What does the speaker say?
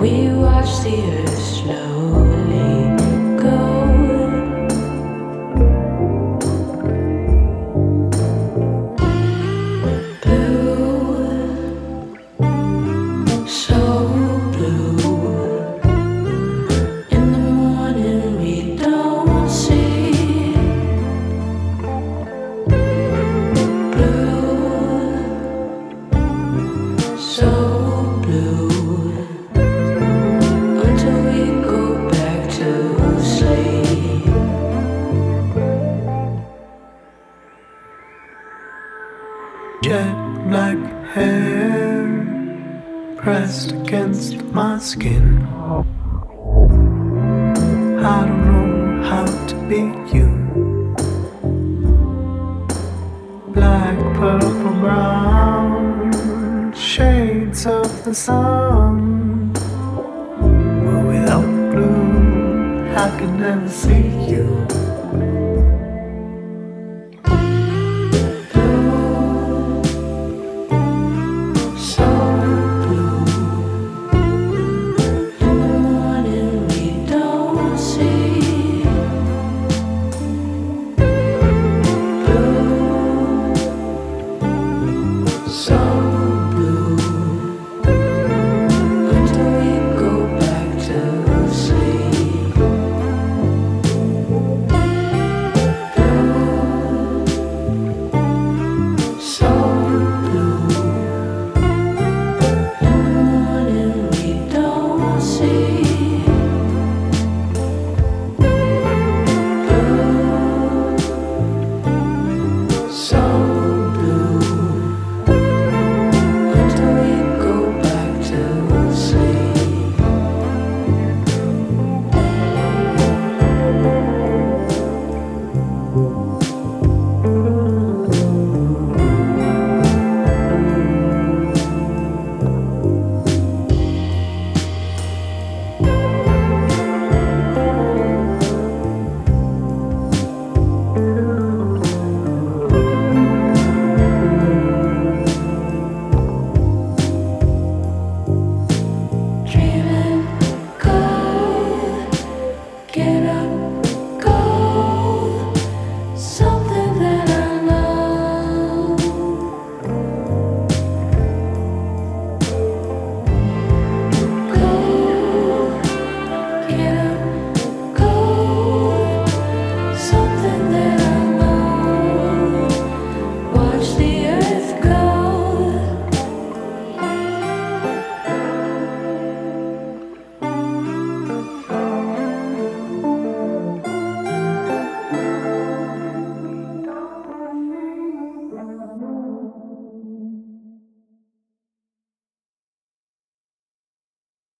We watch the earth slowly go. Blue, so blue. In the morning we don't see. Blue, so blue. Until we go back to sleep. Jet black hair pressed against my skin. I don't know how to be you. Black, purple, brown, shades of the sun. But without blue, I can never see you.